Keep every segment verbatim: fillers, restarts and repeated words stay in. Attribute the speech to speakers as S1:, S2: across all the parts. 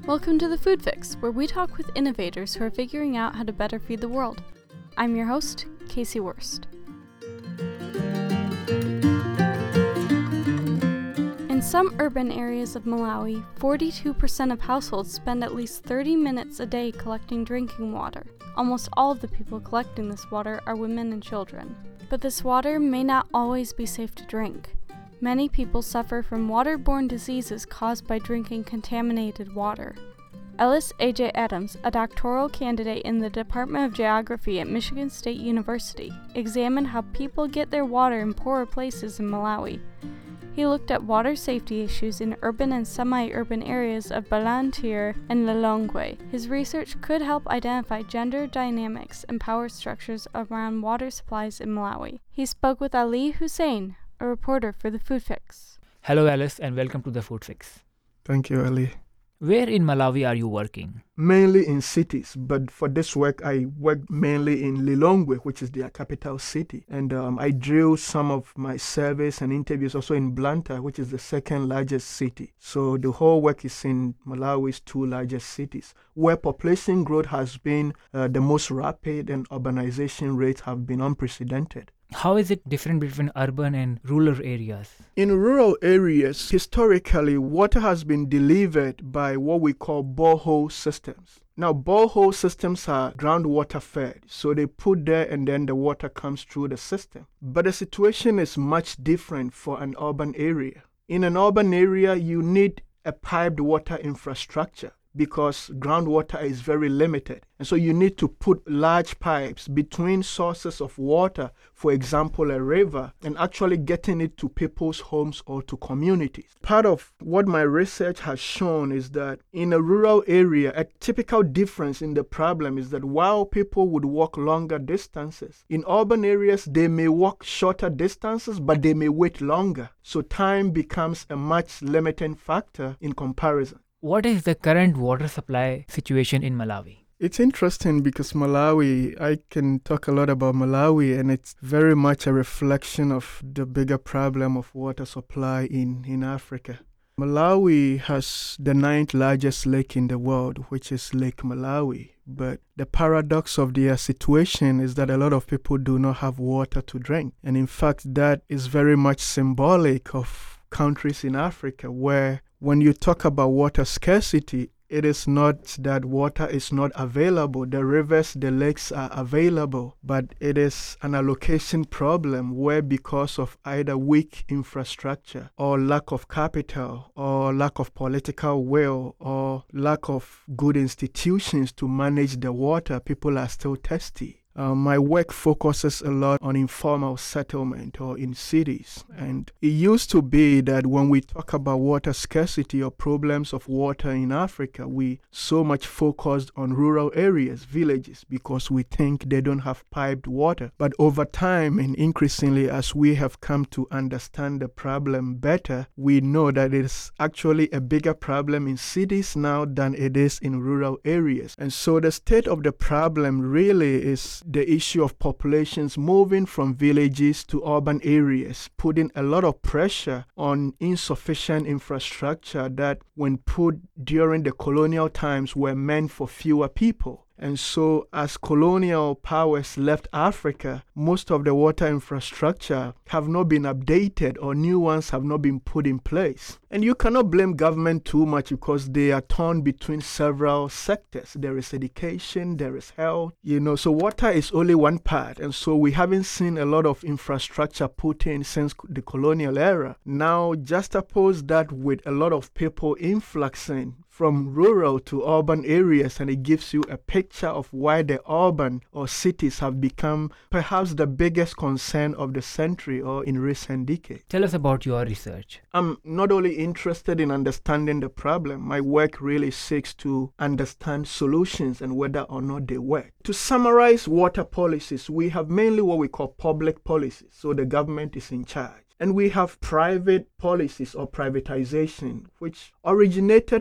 S1: Welcome to The Food Fix, where we talk with innovators who are figuring out how to better feed the world. I'm your host, Casey Wurst. In some urban areas of Malawi, forty-two percent of households spend at least thirty minutes a day collecting drinking water. Almost all of the people collecting this water are women and children. But this water may not always be safe to drink. Many people suffer from waterborne diseases caused by drinking contaminated water. Ellis A J Adams, a doctoral candidate in the Department of Geography at Michigan State University, examined how people get their water in poorer places in Malawi. He looked at water safety issues in urban and semi-urban areas of Blantyre and Lilongwe. His research could help identify gender dynamics and power structures around water supplies in Malawi. He spoke with Ali Hussein, a reporter for The Food Fix.
S2: Hello Alice and welcome to The Food Fix.
S3: Thank you, Ali.
S2: Where in Malawi are you working?
S3: Mainly in cities, but for this work I work mainly in Lilongwe, which is their capital city. And um, I drew some of my surveys and interviews also in Blantyre, which is the second largest city. So the whole work is in Malawi's two largest cities, where population growth has been uh, the most rapid and urbanization rates have been unprecedented.
S2: How is it different between urban and rural areas?
S3: In rural areas, historically, water has been delivered by what we call borehole systems. Now, borehole systems are groundwater fed, so they put there and then the water comes through the system. But the situation is much different for an urban area. In an urban area, you need a piped water infrastructure, because groundwater is very limited. And so you need to put large pipes between sources of water, for example, a river, and actually getting it to people's homes or to communities. Part of what my research has shown is that in a rural area, a typical difference in the problem is that while people would walk longer distances, in urban areas, they may walk shorter distances, but they may wait longer. So time becomes a much limiting factor in comparison.
S2: What is the current water supply situation in Malawi?
S3: It's interesting because Malawi, I can talk a lot about Malawi, and it's very much a reflection of the bigger problem of water supply in, in Africa. Malawi has the ninth largest lake in the world, which is Lake Malawi. But the paradox of their situation is that a lot of people do not have water to drink. And in fact, that is very much symbolic of countries in Africa where when you talk about water scarcity, it is not that water is not available. The rivers, the lakes are available, but it is an allocation problem where because of either weak infrastructure or lack of capital or lack of political will or lack of good institutions to manage the water, people are still thirsty. Uh, my work focuses a lot on informal settlement or in cities. And it used to be that when we talk about water scarcity or problems of water in Africa, we so much focused on rural areas, villages, because we think they don't have piped water. But over time and increasingly as we have come to understand the problem better, we know that it is actually a bigger problem in cities now than it is in rural areas. And so the state of the problem really is the issue of populations moving from villages to urban areas, putting a lot of pressure on insufficient infrastructure that, when put during the colonial times, were meant for fewer people. And so as colonial powers left Africa, most of the water infrastructure have not been updated or new ones have not been put in place. And you cannot blame government too much because they are torn between several sectors. There is education, there is health, you know, so water is only one part. And so we haven't seen a lot of infrastructure put in since the colonial era. Now, juxtapose that with a lot of people influxing from rural to urban areas, and it gives you a picture of why the urban or cities have become perhaps the biggest concern of the century or in recent decades.
S2: Tell us about your research.
S3: I'm not only interested in understanding the problem, my work really seeks to understand solutions and whether or not they work. To summarize water policies, we have mainly what we call public policies, so the government is in charge. And we have private policies or privatization, which originated from a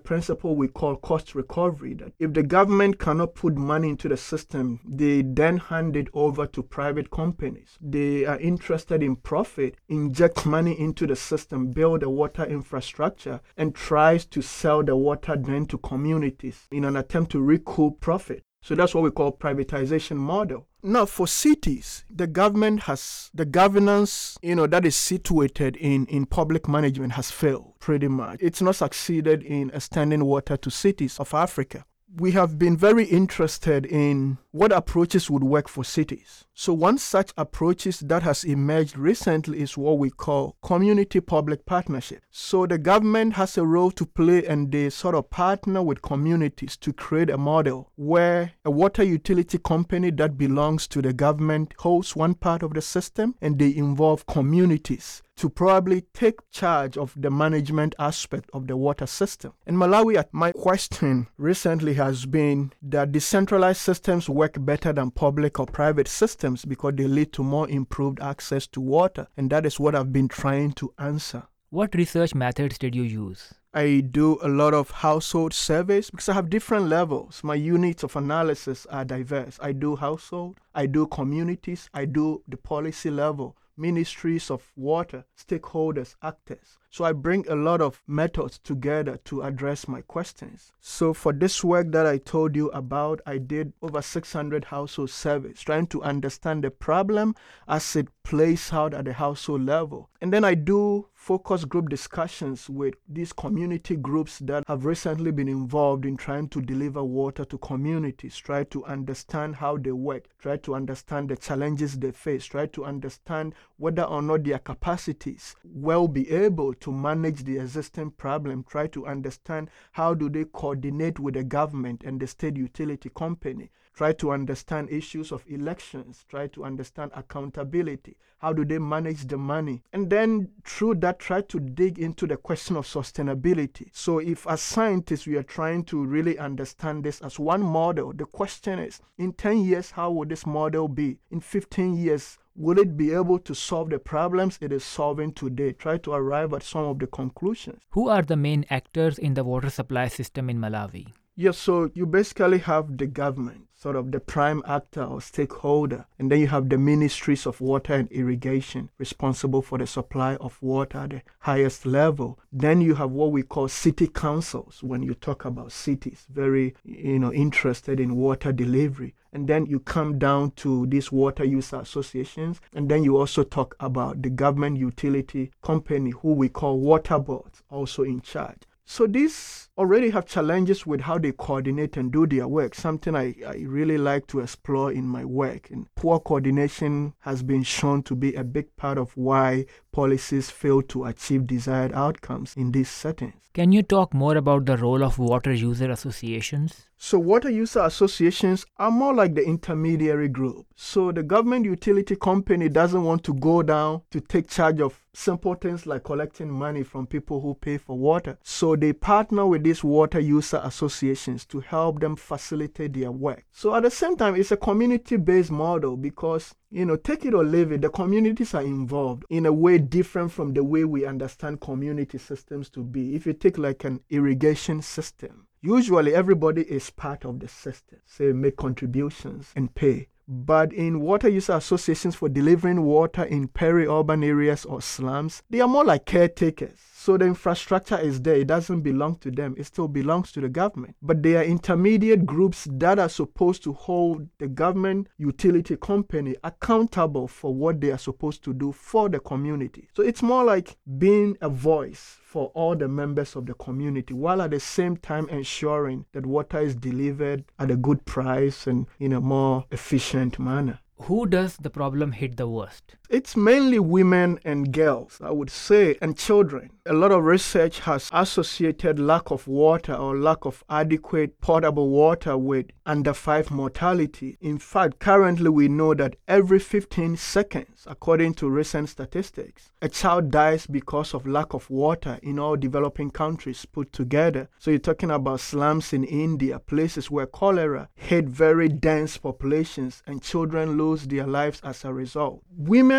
S3: principle we call cost recovery, that if the government cannot put money into the system, they then hand it over to private companies. They are interested in profit, inject money into the system, build a water infrastructure, and tries to sell the water then to communities in an attempt to recoup profit. So that's what we call privatization model. Now, for cities, the government has, the governance, you know, that is situated in, in public management has failed pretty much. It's not succeeded in extending water to cities of Africa. We have been very interested in what approaches would work for cities. So one such approaches that has emerged recently is what we call community-public partnership. So the government has a role to play, and they sort of partner with communities to create a model where a water utility company that belongs to the government holds one part of the system, and they involve communities to probably take charge of the management aspect of the water system. In Malawi, my question recently has been that decentralized systems work better than public or private systems because they lead to more improved access to water. And that is what I've been trying to answer.
S2: What research methods did you use?
S3: I do a lot of household surveys because I have different levels. My units of analysis are diverse. I do household, I do communities, I do the policy level, ministries of water, stakeholders, actors. So I bring a lot of methods together to address my questions. So for this work that I told you about, I did over six hundred household surveys, trying to understand the problem as it plays out at the household level. And then I do focus group discussions with these community groups that have recently been involved in trying to deliver water to communities, try to understand how they work, try to understand the challenges they face, try to understand whether or not their capacities will be able to manage the existing problem, try to understand how do they coordinate with the government and the state utility company, try to understand issues of elections, try to understand accountability, how do they manage the money, and then through that try to dig into the question of sustainability. So if as scientists we are trying to really understand this as one model, the question is, in ten years, how will this model be? In fifteen years, will it be able to solve the problems it is solving today? Try to arrive at some of the conclusions.
S2: Who are the main actors in the water supply system in Malawi?
S3: Yes, so you basically have the government, sort of the prime actor or stakeholder, and then you have the ministries of water and irrigation responsible for the supply of water at the highest level. Then you have what we call city councils when you talk about cities, very you know interested in water delivery. And then you come down to these water user associations, and then you also talk about the government utility company who we call water boards, also in charge. So these already have challenges with how they coordinate and do their work, something I, I really like to explore in my work. And poor coordination has been shown to be a big part of why policies fail to achieve desired outcomes in these settings.
S2: Can you talk more about the role of water user associations?
S3: So water user associations are more like the intermediary group. So the government utility company doesn't want to go down to take charge of simple things like collecting money from people who pay for water. So they partner with these water user associations to help them facilitate their work. So at the same time, it's a community-based model because, you know, take it or leave it, the communities are involved in a way different from the way we understand community systems to be. If you take like an irrigation system, usually everybody is part of the system, say make contributions and pay. But in water user associations for delivering water in peri-urban areas or slums, they are more like caretakers. So the infrastructure is there. It doesn't belong to them. It still belongs to the government. But they are intermediate groups that are supposed to hold the government utility company accountable for what they are supposed to do for the community. So it's more like being a voice for all the members of the community, while at the same time ensuring that water is delivered at a good price and in a more efficient manner.
S2: Who does the problem hit the worst?
S3: It's mainly women and girls, I would say, and children. A lot of research has associated lack of water or lack of adequate potable water with under five mortality. In fact, currently we know that every fifteen seconds, according to recent statistics, a child dies because of lack of water in all developing countries put together. So you're talking about slums in India, places where cholera hit very dense populations and children lose their lives as a result. Women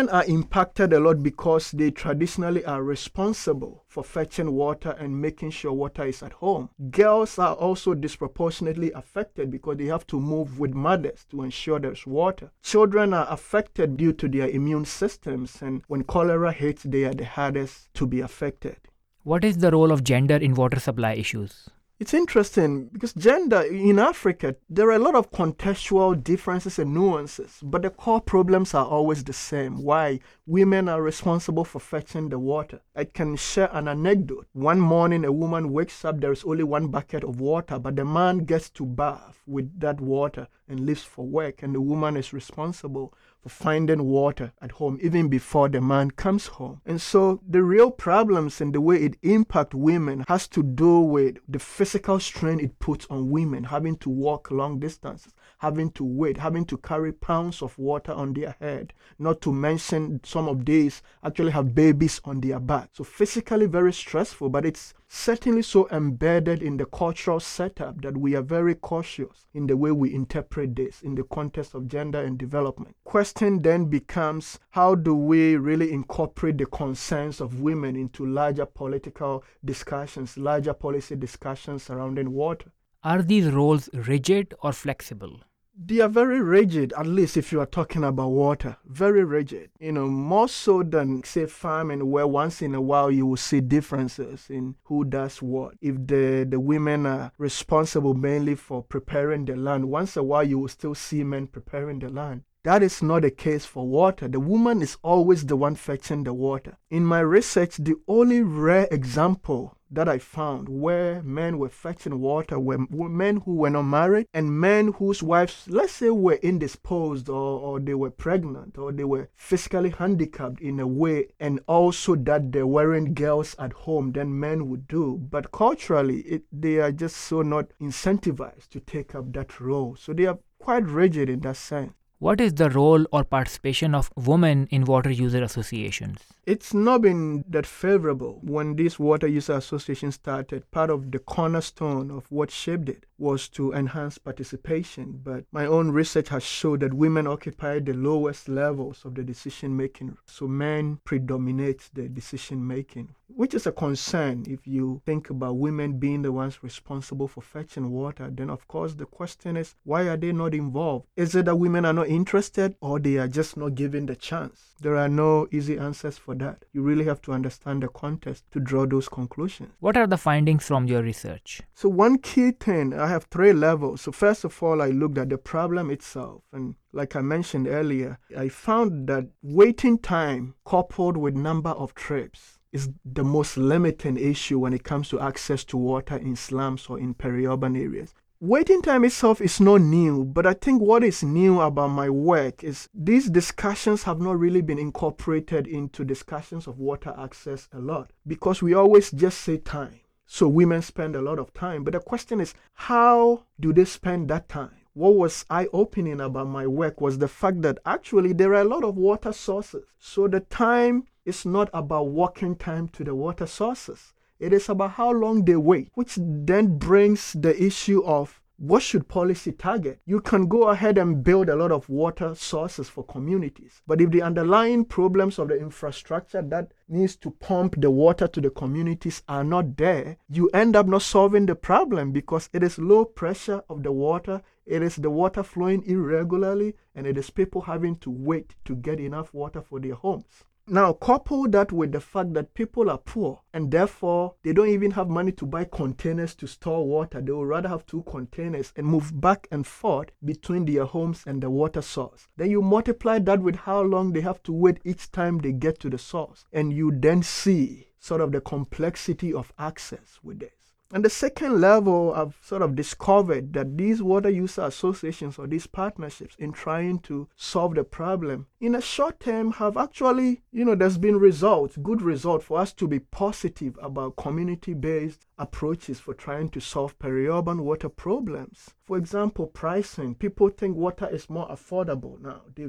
S3: women are impacted a lot because they traditionally are responsible for fetching water and making sure water is at home. Girls are also disproportionately affected because they have to move with mothers to ensure there's water. Children are affected due to their immune systems, and when cholera hits, they are the hardest to be affected.
S2: What is the role of gender in water supply issues?
S3: It's interesting because gender in Africa, there are a lot of contextual differences and nuances, but the core problems are always the same. Why? Women are responsible for fetching the water. I can share an anecdote. One morning, a woman wakes up, there is only one bucket of water, but the man gets to bath with that water and leaves for work, and the woman is responsible for finding water at home even before the man comes home. And so the real problems and the way it impacts women has to do with the physical strain it puts on women, having to walk long distances, having to wait, having to carry pounds of water on their head, not to mention some of these actually have babies on their back. So physically very stressful, but it's certainly so embedded in the cultural setup that we are very cautious in the way we interpret this in the context of gender and development. Question then becomes, how do we really incorporate the concerns of women into larger political discussions, larger policy discussions surrounding water?
S2: Are these roles rigid or flexible?
S3: They are very rigid, at least if you are talking about water. Very rigid. You know, more so than, say, farming, where once in a while you will see differences in who does what. If the, the women are responsible mainly for preparing the land, once in a while you will still see men preparing the land. That is not the case for water. The woman is always the one fetching the water. In my research, the only rare example that I found where men were fetching water were men who were not married and men whose wives, let's say, were indisposed or, or they were pregnant or they were physically handicapped in a way, and also that there weren't girls at home, then men would do. But culturally, it, they are just so not incentivized to take up that role. So they are quite rigid in that sense.
S2: What is the role or participation of women in water user associations?
S3: It's not been that favorable. When this water user association started, part of the cornerstone of what shaped it was to enhance participation. But my own research has showed that women occupy the lowest levels of the decision making. So men predominate the decision making, which is a concern. If you think about women being the ones responsible for fetching water, then of course the question is, why are they not involved? Is it that women are not interested, or they are just not given the chance? There are no easy answers for that. You really have to understand the context to draw those conclusions.
S2: What are the findings from your research?
S3: So one key thing, I have three levels. So first of all, I looked at the problem itself. And like I mentioned earlier, I found that waiting time coupled with number of trips is the most limiting issue when it comes to access to water in slums or in peri-urban areas. Waiting time itself is not new, but I think what is new about my work is these discussions have not really been incorporated into discussions of water access a lot, because we always just say time. So women spend a lot of time, but the question is, how do they spend that time? What was eye-opening about my work was the fact that actually there are a lot of water sources. So the time is not about walking time to the water sources. It is about how long they wait, which then brings the issue of what should policy target? You can go ahead and build a lot of water sources for communities, but if the underlying problems of the infrastructure that needs to pump the water to the communities are not there, you end up not solving the problem, because it is low pressure of the water, it is the water flowing irregularly, and it is people having to wait to get enough water for their homes. Now, couple that with the fact that people are poor and therefore they don't even have money to buy containers to store water. They would rather have two containers and move back and forth between their homes and the water source. Then you multiply that with how long they have to wait each time they get to the source. And you then see sort of the complexity of access with this. And the second level, I've sort of discovered that these water user associations or these partnerships in trying to solve the problem in a short term have actually, you know, there's been results, good results for us to be positive about community-based approaches for trying to solve peri-urban water problems. For example, pricing. People think water is more affordable now. They've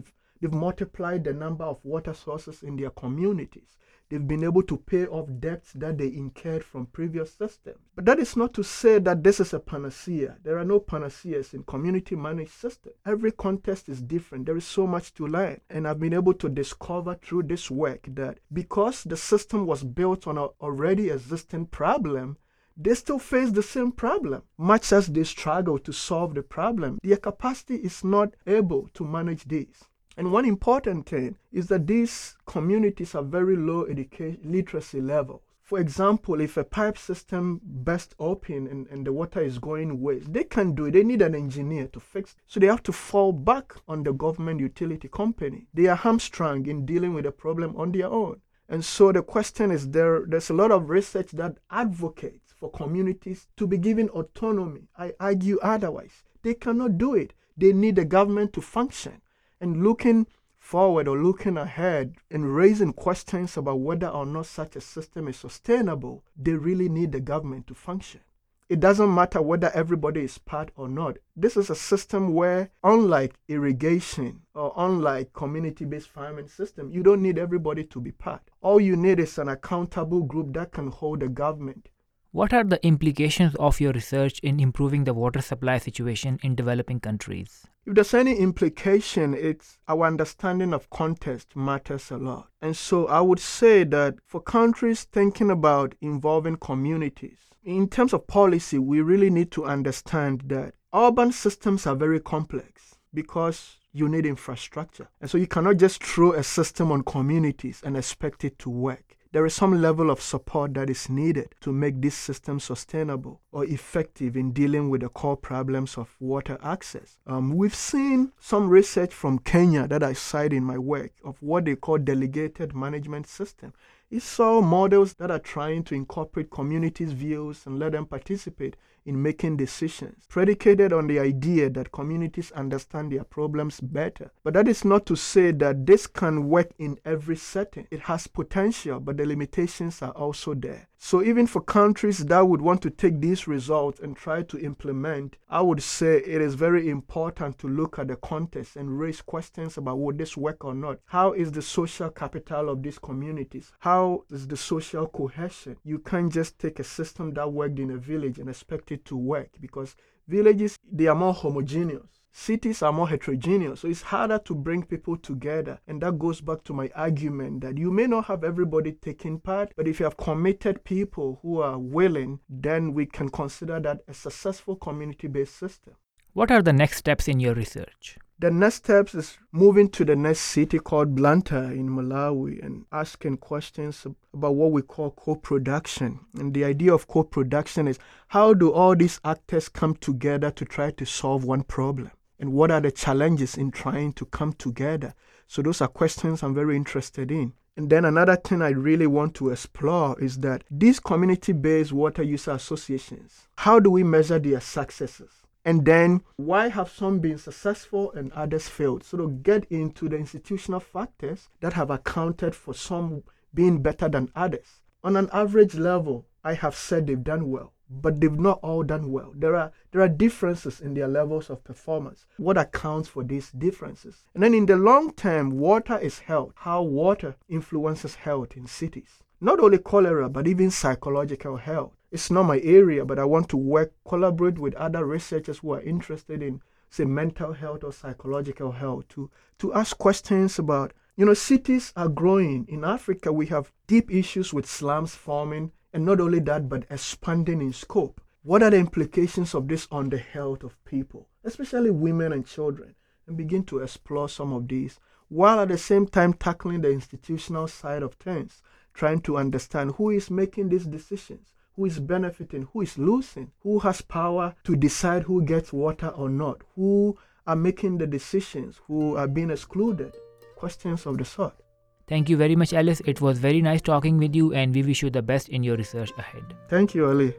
S3: They've multiplied the number of water sources in their communities. They've been able to pay off debts that they incurred from previous systems. But that is not to say that this is a panacea. There are no panaceas in community managed systems. Every context is different. There is so much to learn. And I've been able to discover through this work that because the system was built on an already existing problem, they still face the same problem. Much as they struggle to solve the problem, their capacity is not able to manage this. And one important thing is that these communities have very low education literacy levels. For example, if a pipe system bursts open and, and the water is going waste, they can't do it. They need an engineer to fix it. So they have to fall back on the government utility company. They are hamstrung in dealing with the problem on their own. And so the question is, there, there's a lot of research that advocates for communities to be given autonomy. I argue otherwise. They cannot do it. They need the government to function. And looking forward or looking ahead and raising questions about whether or not such a system is sustainable, they really need the government to function. It doesn't matter whether everybody is part or not. This is a system where, unlike irrigation or unlike community-based farming system, you don't need everybody to be part. All you need is an accountable group that can hold the government.
S2: What are the implications of your research in improving the water supply situation in developing countries?
S3: If there's any implication, it's our understanding of context matters a lot. And so I would say that for countries thinking about involving communities, in terms of policy, we really need to understand that urban systems are very complex because you need infrastructure. And so you cannot just throw a system on communities and expect it to work. There is some level of support that is needed to make this system sustainable or effective in dealing with the core problems of water access. Um, we've seen some research from Kenya that I cite in my work of what they call delegated management system. It's all models that are trying to incorporate communities' views and let them participate in making decisions, predicated on the idea that communities understand their problems better. But that is not to say that this can work in every setting. It has potential, but the limitations are also there. So even for countries that would want to take these results and try to implement, I would say it is very important to look at the context and raise questions about would this work or not. How is the social capital of these communities? How is the social cohesion? You can't just take a system that worked in a village and expect it to work, because villages, they are more homogeneous. Cities are more heterogeneous, so it's harder to bring people together. And that goes back to my argument that you may not have everybody taking part, but if you have committed people who are willing, then we can consider that a successful community-based system.
S2: What are the next steps in your research?
S3: The next steps is moving to the next city called Blantyre in Malawi and asking questions about what we call co-production. And the idea of co-production is, how do all these actors come together to try to solve one problem? And what are the challenges in trying to come together? So those are questions I'm very interested in. And then another thing I really want to explore is that these community-based water user associations, how do we measure their successes? And then why have some been successful and others failed? So to get into the institutional factors that have accounted for some being better than others. On an average level, I have said they've done well, but they've not all done well. There are there are differences in their levels of performance. What accounts for these differences? And then in the long term, water is health. How water influences health in cities. Not only cholera, but even psychological health. It's not my area, but I want to work, collaborate with other researchers who are interested in, say, mental health or psychological health to, to ask questions about, you know, cities are growing. In Africa, we have deep issues with slums forming, and not only that, but expanding in scope. What are the implications of this on the health of people, especially women and children? And begin to explore some of these, while at the same time tackling the institutional side of things, trying to understand who is making these decisions, who is benefiting, who is losing, who has power to decide who gets water or not, who are making the decisions, who are being excluded, questions of the sort.
S2: Thank you very much, Ellis. It was very nice talking with you, and we wish you the best in your research ahead.
S3: Thank you, Ali.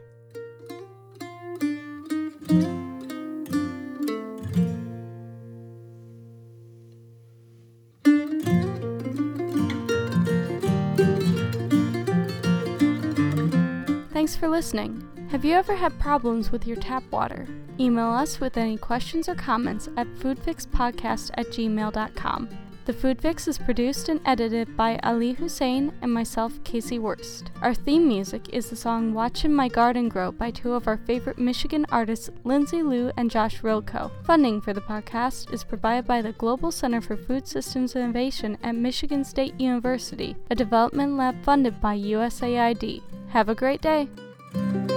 S1: Thanks for listening. Have you ever had problems with your tap water? Email us with any questions or comments at foodfixpodcast at gmail dot com. The Food Fix is produced and edited by Ali Hussein and myself, Casey Wurst. Our theme music is the song Watchin' My Garden Grow by two of our favorite Michigan artists, Lindsay Liu and Josh Rilko. Funding for the podcast is provided by the Global Center for Food Systems Innovation at Michigan State University, a development lab funded by U S A I D. Have a great day!